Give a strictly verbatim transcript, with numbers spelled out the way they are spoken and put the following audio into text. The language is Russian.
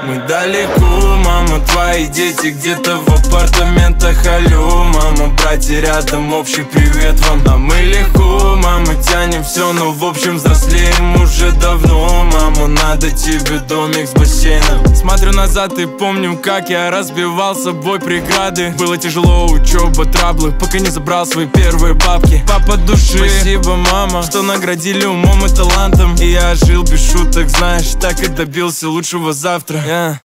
Мы далеко, мама, твои дети где-то в апартаментах. Алло, мама, братья рядом, общий привет вам. А мы легко, мама, тянем все, но в общем взрослеем уже давно. Мама, надо тебе домик с бассейном. Смотрю назад и помню, как я разбивал с собой преграды. Было тяжело, учеба, траблы, пока не забрал свои первые бабки. Папа души, спасибо, мама, что наградили умом и талантом. И я жил без шуток, знаешь, так и добился лучшего завтра. Yeah.